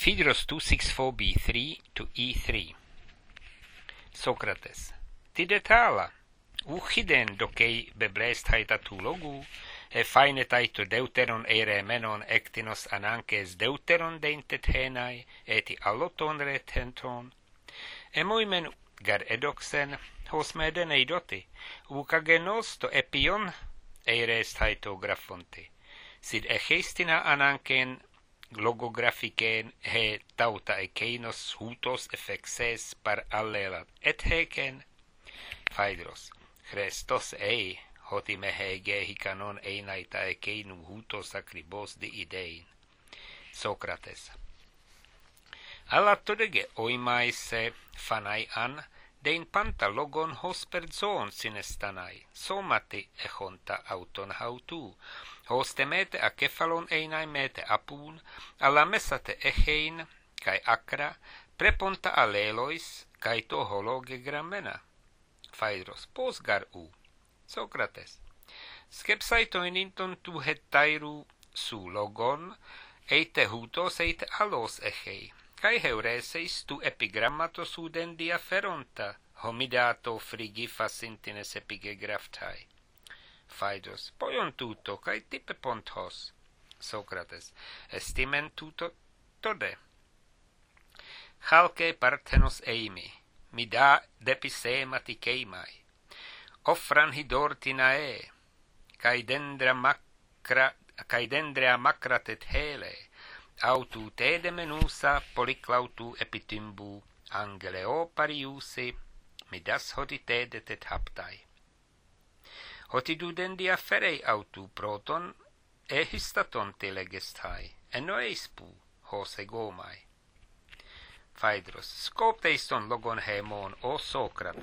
Phaedrus 264b3 to e3. Socrates. Tidetala, uchiden dokei beblesthai tu logu, e fainetai to deuteron eremenon ektinos anankes deuteron deintethenai, eti alloton retenton, emoimen gar edoksen, hos meden eidoti, ukagenos to epion eresthai to grapfonte, sid echeistina ananken logographiken he tauta ekeinos hutos effexes par allela et heken Phaedros Christos ei hoti mehege hikanon einaita ekeinu hutos akribos de idein Socrates alla todege oimaise fanai an dein panta logon hos perzon sinestanai somati echonta auton hautu hos temete akephalon einai mete apun alla messate echein kai akra preponta alelois kai to hologe grammena Phaedros posgar u Socrates skepsaitoin inton tu hettairu su logon eite hutos eite alos echei kai heureseis tu epigrammatos uden diaferonta homidato frigi facintines epigegraftai Phaedros poion tuto kai tipe ponthos Socrates estimen tuto tode halke parthenos eimi mida depisemati keimai offran hidortinae kai dendra macratet hele autu tede menusa polyclautu epitimbu angeleo pariusi midas hoditede tet haptai hotidu dia ferei autu proton e histaton telegestai enoeispu hos egomai Phaedros skopteiston logon hemon o Socrates